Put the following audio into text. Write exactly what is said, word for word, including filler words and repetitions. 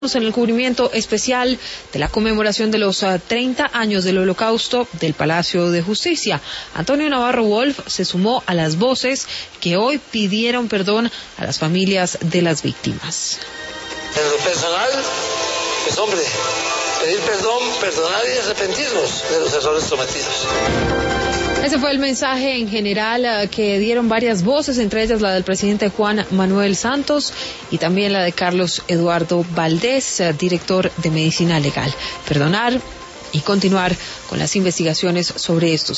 En el cubrimiento especial de la conmemoración de los uh, treinta años del Holocausto del Palacio de Justicia, Antonio Navarro Wolf se sumó a las voces que hoy pidieron perdón a las familias de las víctimas. En lo personal, pues hombre, pedir perdón, perdonar y arrepentirnos de los errores cometidos. Ese fue el mensaje en general uh, que dieron varias voces, entre ellas la del presidente Juan Manuel Santos y también la de Carlos Eduardo Valdés, uh, director de Medicina Legal. Perdonar y continuar con las investigaciones sobre estos